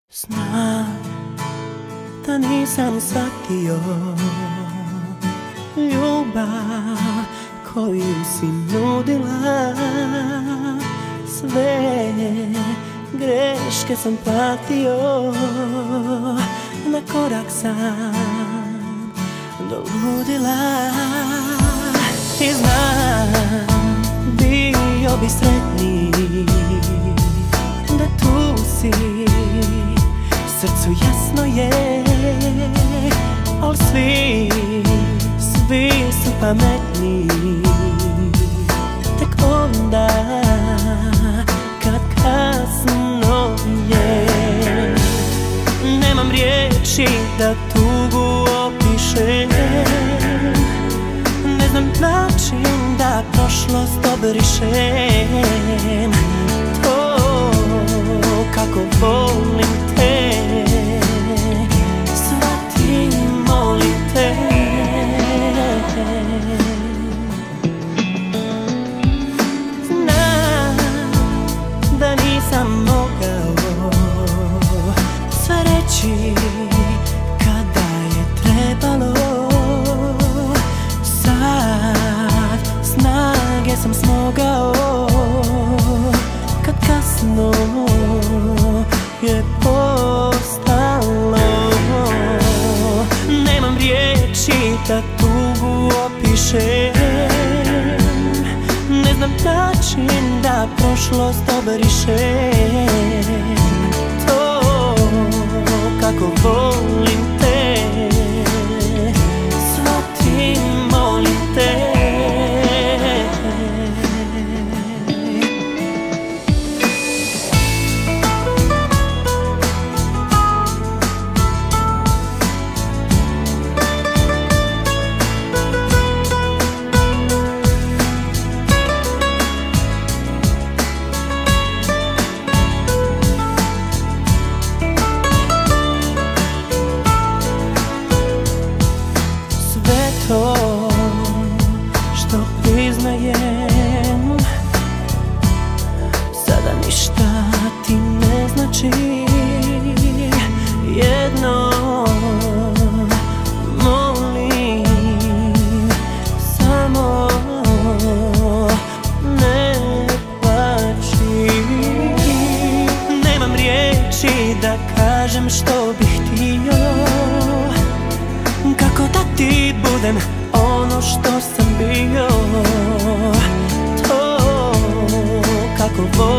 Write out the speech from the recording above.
Znam da nisam shvatio ljubav koju si nudila. Sve greške sam platio, na korak sam doludila. I znam, bio bi sretniji da tu si, srcu jasno je, al svi su pametni tek onda kad kasno je. Nemam riječi da tugu opišem, ne znam način da prošlost obrišem. To kako volim te, shvati, molim te. Znam da nisam mogao sve reći kada je trebalo. Sad snage sam smogao kad kasno je postalo. Nemam riječi da tugu opišem, ne znam način da prošlost obrišem. To kako volim te, shvati, molim te. To što priznajem sada ništa ti ne znači. Jedno molim, samo ne plači. Nemam riječi da kažem što bih htio, kako da ti budem ono što sam bio. To kako volim